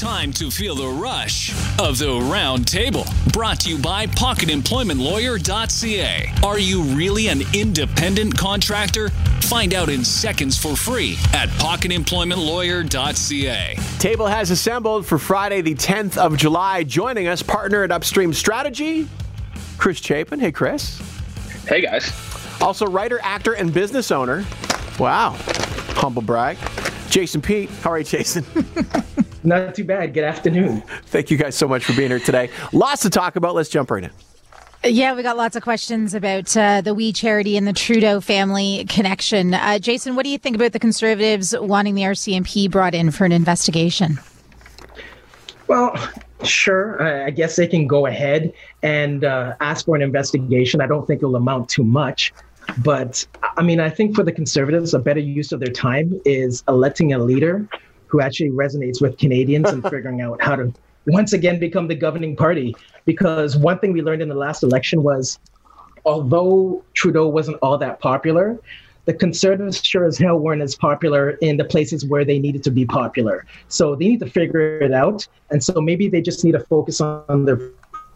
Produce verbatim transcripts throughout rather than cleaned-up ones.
time to feel the rush of the round table. Brought to you by pocket employment lawyer dot c a. Are you really an independent contractor? Find out in seconds for free at pocket employment lawyer dot c a. Table has assembled for Friday, the tenth of July. Joining us, partner at Upstream Strategy, Chris Chapin. Hey, Chris. Hey, guys. Also, writer, actor, and business owner. Wow. Humble brag. Jason Pete. How are you, Jason? Not too bad. Good afternoon. Thank you guys so much for being here today. Lots to talk about. Let's jump right in. Yeah, we got lots of questions about uh, the We Charity and the Trudeau family connection. Uh, Jason, what do you think about the Conservatives wanting the R C M P brought in for an investigation? Well, sure. I guess they can go ahead and uh, ask for an investigation. I don't think it'll amount to much. But, I mean, I think for the Conservatives, a better use of their time is electing a leader who actually resonates with Canadians and figuring out how to once again become the governing party. Because one thing we learned in the last election was, although Trudeau wasn't all that popular, the Conservatives sure as hell weren't as popular in the places where they needed to be popular. So they need to figure it out. And so maybe they just need to focus on their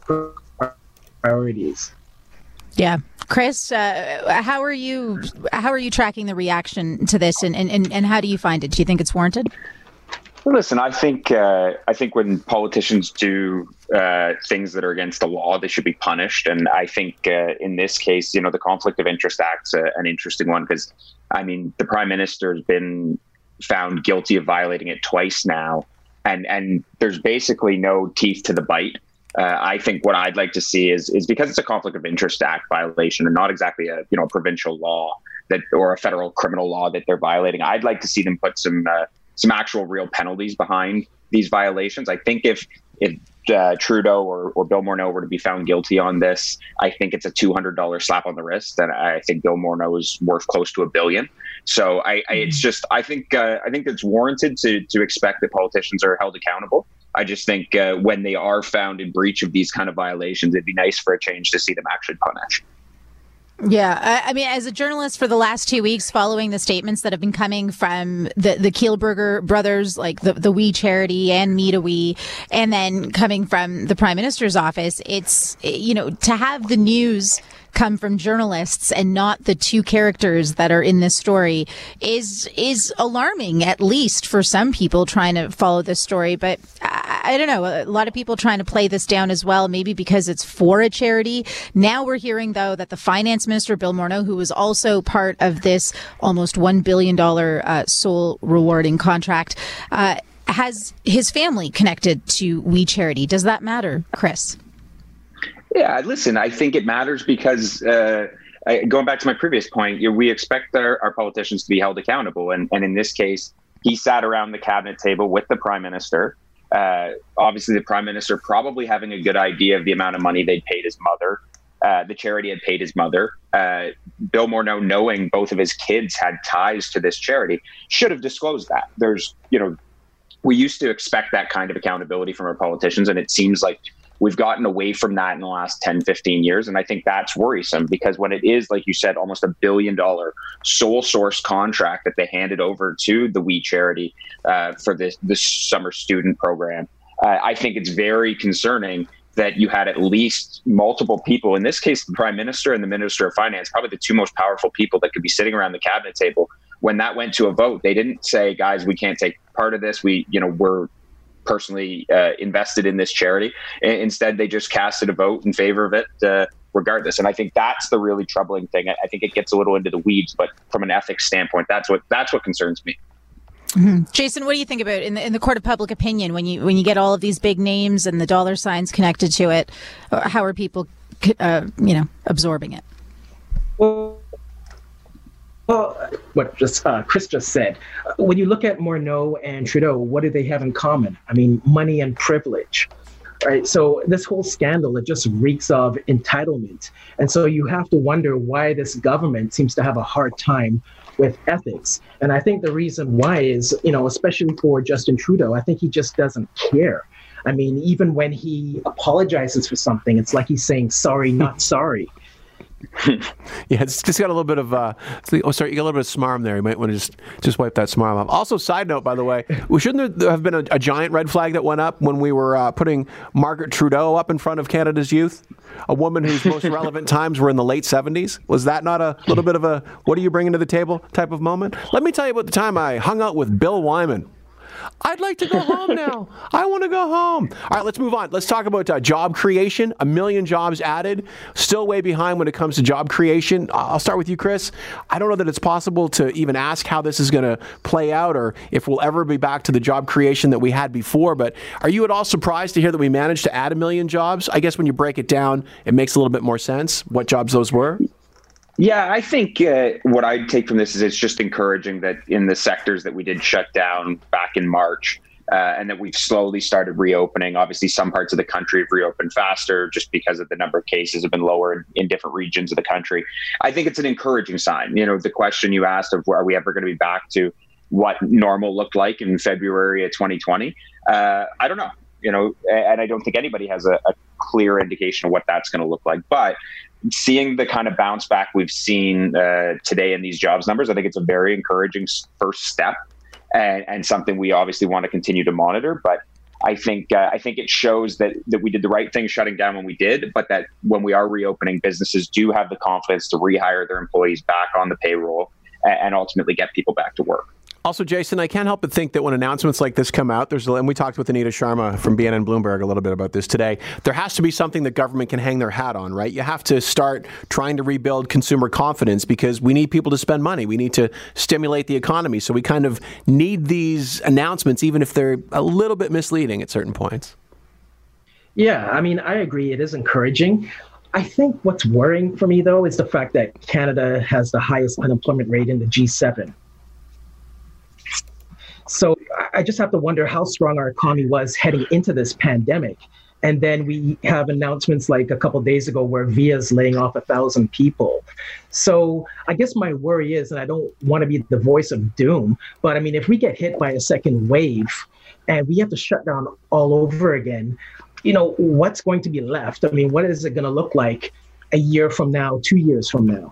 priorities. Yeah. Chris, uh, how are you how are you tracking the reaction to this, and, and, and how do you find it? Do you think it's warranted? Listen, I think uh, I think when politicians do uh, things that are against the law, they should be punished. And I think uh, in this case, you know, the Conflict of Interest Act's a, an interesting one because, I mean, the Prime Minister has been found guilty of violating it twice now, and and there's basically no teeth to the bite. Uh, I think what I'd like to see is is because it's a Conflict of Interest Act violation and not exactly a you know provincial law that or a federal criminal law that they're violating. I'd like to see them put some uh, some actual real penalties behind these violations. I think if if uh, Trudeau or, or Bill Morneau were to be found guilty on this, I think it's a two hundred dollars slap on the wrist, and I think Bill Morneau is worth close to a billion. So I, I it's just I think uh, I think it's warranted to to expect that politicians are held accountable. I just think uh, when they are found in breach of these kind of violations, it'd be nice for a change to see them actually punished. Yeah, I, I mean, as a journalist for the last two weeks, following the statements that have been coming from the, the Kielburger brothers, like the, the We Charity and Me to We, and then coming from the Prime Minister's office, it's, you know, to have the news come from journalists and not the two characters that are in this story is is alarming, at least for some people trying to follow this story. But I, I don't know, a lot of people trying to play this down as well, maybe because it's for a charity. Now we're hearing, though, that the finance minister, Bill Morneau, who was also part of this almost one billion dollars uh, soul rewarding contract, uh, has his family connected to We Charity. Does that matter, Chris? Yeah, listen, I think it matters because uh, I, going back to my previous point, you know, we expect our, our politicians to be held accountable. And, and in this case, he sat around the cabinet table with the Prime Minister. Uh, obviously, the Prime Minister probably having a good idea of the amount of money they'd paid his mother. Uh, the charity had paid his mother. Uh, Bill Morneau, knowing both of his kids had ties to this charity, should have disclosed that. There's, you know, we used to expect that kind of accountability from our politicians, and it seems like we've gotten away from that in the last ten, fifteen years. And I think that's worrisome because when it is, like you said, almost a billion dollar sole source contract that they handed over to the We Charity uh, for this, this summer student program, uh, I think it's very concerning that you had at least multiple people, in this case, the Prime Minister and the Minister of Finance, probably the two most powerful people that could be sitting around the cabinet table. When that went to a vote, they didn't say, guys, we can't take part of this. We, you know, we're personally uh, invested in this charity. Instead, they just casted a vote in favor of it uh, regardless. And I think that's the really troubling thing. I think it gets a little into the weeds, but from an ethics standpoint, that's what that's what concerns me. Mm-hmm. Jason, what do you think about in the, in the court of public opinion when you when you get all of these big names and the dollar signs connected to it? How are people, uh, you know, absorbing it? Well, Well, what just uh, Chris just said, when you look at Morneau and Trudeau, what do they have in common? I mean, money and privilege, right? So this whole scandal, it just reeks of entitlement. And so you have to wonder why this government seems to have a hard time with ethics. And I think the reason why is, you know, especially for Justin Trudeau, I think he just doesn't care. I mean, even when he apologizes for something, it's like he's saying, sorry, not sorry. Yeah, it's just got a little bit of, uh, oh, sorry, you got a little bit of smarm there. You might want to just, just wipe that smarm off. Also, side note, by the way, we shouldn't there have been a, a giant red flag that went up when we were uh, putting Margaret Trudeau up in front of Canada's youth? A woman whose most relevant times were in the late seventies? Was that not a little bit of a, what are you bringing to the table type of moment? Let me tell you about the time I hung out with Bill Wyman. I'd like to go home now. I want to go home. All right, let's move on. Let's talk about uh, job creation. A million jobs added. Still way behind when it comes to job creation. I'll start with you, Chris. I don't know that it's possible to even ask how this is going to play out or if we'll ever be back to the job creation that we had before. But are you at all surprised to hear that we managed to add a million jobs? I guess when you break it down, it makes a little bit more sense what jobs those were. Yeah, I think uh, what I'd take from this is it's just encouraging that in the sectors that we did shut down back in March uh, and that we've slowly started reopening. Obviously, some parts of the country have reopened faster just because of the number of cases have been lower in, in different regions of the country. I think it's an encouraging sign. You know, the question you asked of are we ever going to be back to what normal looked like in February of twenty twenty? Uh, I don't know. You know, and I don't think anybody has a, a clear indication of what that's going to look like. But seeing the kind of bounce back we've seen uh, today in these jobs numbers, I think it's a very encouraging first step and, and something we obviously want to continue to monitor. But I think uh, I think it shows that that we did the right thing shutting down when we did, but that when we are reopening, businesses do have the confidence to rehire their employees back on the payroll and, and ultimately get people back to work. Also, Jason, I can't help but think that when announcements like this come out, there's, and we talked with Anita Sharma from B N N Bloomberg a little bit about this today, there has to be something that government can hang their hat on, right? You have to start trying to rebuild consumer confidence because we need people to spend money. We need to stimulate the economy. So we kind of need these announcements, even if they're a little bit misleading at certain points. Yeah, I mean, I agree. It is encouraging. I think what's worrying for me, though, is the fact that Canada has the highest unemployment rate in the G seven. So I just have to wonder how strong our economy was heading into this pandemic. And then we have announcements like a couple of days ago where V I A's laying off a thousand people. So I guess my worry is, and I don't want to be the voice of doom, but I mean, if we get hit by a second wave and we have to shut down all over again, you know, what's going to be left? I mean, what is it going to look like a year from now, two years from now?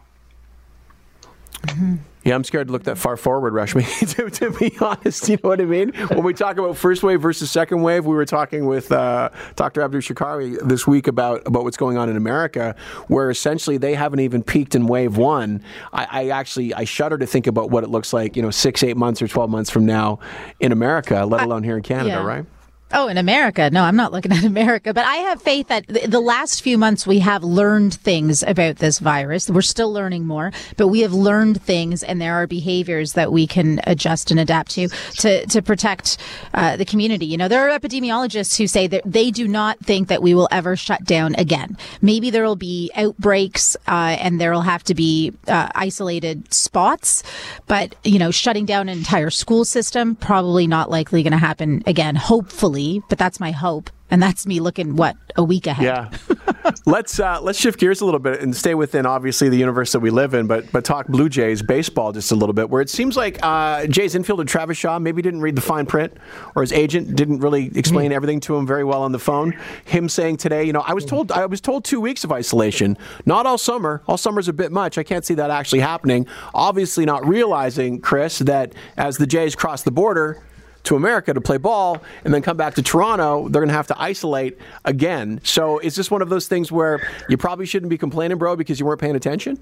Mm-hmm. Yeah, I'm scared to look that far forward, Rashmi, to, to be honest. You know what I mean? When we talk about first wave versus second wave, we were talking with uh, Doctor Abdu Shakari this week about, about what's going on in America, where essentially they haven't even peaked in wave one. I, I actually, I shudder to think about what it looks like, you know, six, eight months or twelve months from now in America, let alone here in Canada, yeah. right? Oh, in America. No, I'm not looking at America, but I have faith that th- the last few months we have learned things about this virus. We're still learning more, but we have learned things and there are behaviors that we can adjust and adapt to, to, to protect uh, the community. You know, there are epidemiologists who say that they do not think that we will ever shut down again. Maybe there will be outbreaks uh, and there will have to be uh, isolated spots, but, you know, shutting down an entire school system, probably not likely going to happen again, hopefully. But that's my hope. And that's me looking, what, a week ahead. Yeah. let's uh, let's shift gears a little bit and stay within, obviously, the universe that we live in, but but talk Blue Jays baseball just a little bit, where it seems like uh, Jays infielder Travis Shaw maybe didn't read the fine print, or his agent didn't really explain everything to him very well on the phone. Him saying today, you know, I was told I was told two weeks of isolation, not all summer. All summer's a bit much. I can't see that actually happening. Obviously not realizing, Chris, that as the Jays cross the border to America to play ball and then come back to Toronto, they're going to have to isolate again. So is this one of those things where you probably shouldn't be complaining, bro, because you weren't paying attention?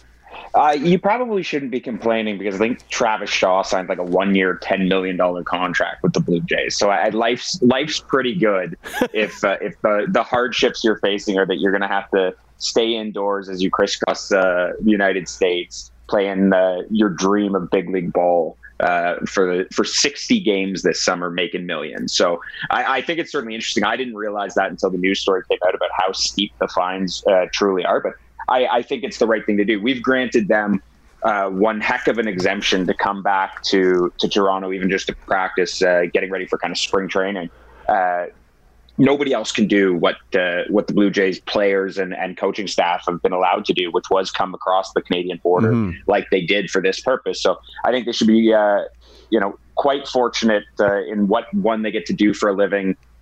Uh, you probably shouldn't be complaining because I think Travis Shaw signed like a one-year, ten million dollars contract with the Blue Jays. So I, life's life's pretty good if uh, if the, the hardships you're facing are that you're going to have to stay indoors as you crisscross uh, the United States, playing uh, your dream of big league ball. Uh, for for sixty games this summer, making millions. So I, I think it's certainly interesting. I didn't realize that until the news story came out about how steep the fines uh, truly are. But I, I think it's the right thing to do. We've granted them uh, one heck of an exemption to come back to, to Toronto, even just to practice, uh, getting ready for kind of spring training. Uh, nobody else can do what uh, what the Blue Jays players and, and coaching staff have been allowed to do, which was come across the Canadian border mm-hmm. like they did for this purpose. So I think they should be, uh, you know, quite fortunate uh, in what, one, they get to do for a living,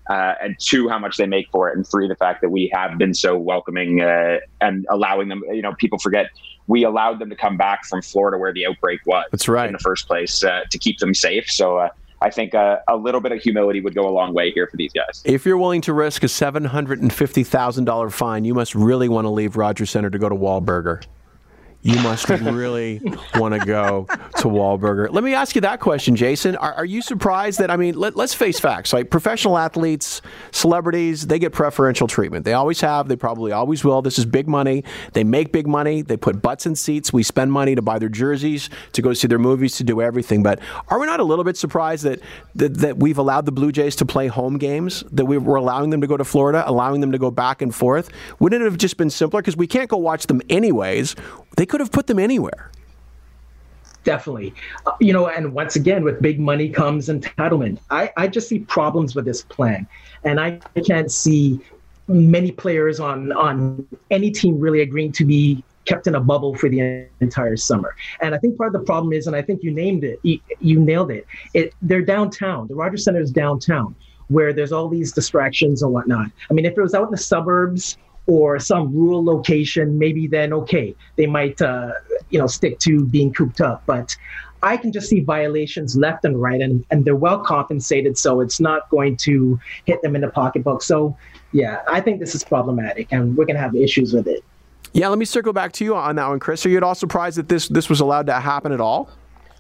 Uh, and two, how much they make for it, and three, the fact that we have been so welcoming uh, and allowing them. You know, people forget we allowed them to come back from Florida, where the outbreak was. That's right. In the first place, uh, to keep them safe. So uh, I think uh, a little bit of humility would go a long way here for these guys. If you're willing to risk a seven hundred fifty thousand dollars fine, you must really want to leave Rogers Center to go to Wahlburger. You must really want to go to Wahlburger. Let me ask you that question, Jason. Are, are you surprised that, I mean, let, let's face facts, like professional athletes, celebrities, they get preferential treatment. They always have. They probably always will. This is big money. They make big money. They put butts in seats. We spend money to buy their jerseys, to go see their movies, to do everything. But are we not a little bit surprised that that, that we've allowed the Blue Jays to play home games, that we we're allowing them to go to Florida, allowing them to go back and forth? Wouldn't it have just been simpler? Because we can't go watch them anyways. They could have put them anywhere. Definitely. Uh, you know, and once again, with big money comes entitlement. I, I just see problems with this plan. And I can't see many players on, on any team really agreeing to be kept in a bubble for the entire summer. And I think part of the problem is, and I think you named it, you, you nailed it, it, they're downtown. The Rogers Center is downtown, where there's all these distractions and whatnot. I mean, if it was out in the suburbs or some rural location, maybe then, okay, they might, uh, you know, stick to being cooped up. But I can just see violations left and right, and, and they're well compensated, so it's not going to hit them in the pocketbook. So, yeah, I think this is problematic, and we're going to have issues with it. Yeah, let me circle back to you on that one, Chris. Are you at all surprised that this this was allowed to happen at all?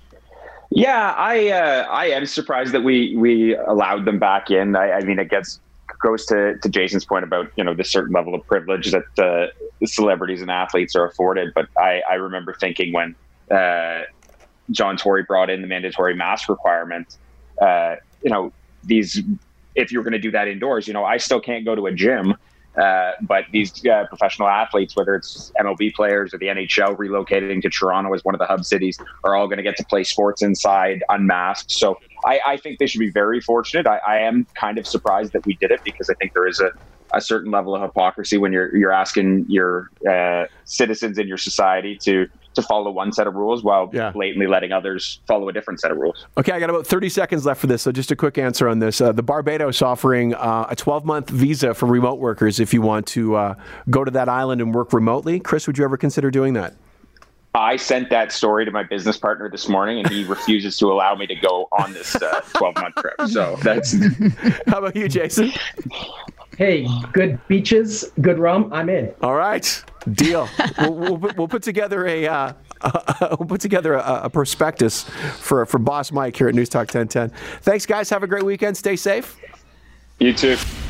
Yeah, I uh, I am surprised that we we allowed them back in. I, I mean, it gets goes to, to Jason's point about, you know, the certain level of privilege that uh, the celebrities and athletes are afforded. But I, I remember thinking when uh, John Tory brought in the mandatory mask requirement, uh, you know, these, if you're going to do that indoors, you know, I still can't go to a gym. Uh, but these uh, professional athletes, whether it's M L B players or the N H L relocating to Toronto as one of the hub cities, are all going to get to play sports inside unmasked. So I, I think they should be very fortunate. I, I am kind of surprised that we did it, because I think there is a, a certain level of hypocrisy when you're you're asking your uh, citizens in your society to to follow one set of rules while yeah. blatantly letting others follow a different set of rules. Okay, I got about thirty seconds left for this, so just a quick answer on this. Uh, the Barbados offering uh, a twelve-month visa for remote workers if you want to uh, go to that island and work remotely. Chris, would you ever consider doing that? I sent that story to my business partner this morning, and he refuses to allow me to go on this uh, twelve-month trip. So that's. How about you, Jason? Hey, good beaches, good rum. I'm in. All right, deal. we'll, we'll, we'll put together a uh, uh, we'll put together a, a prospectus for for Boss Mike here at News Talk ten ten. Thanks, guys. Have a great weekend. Stay safe. You too.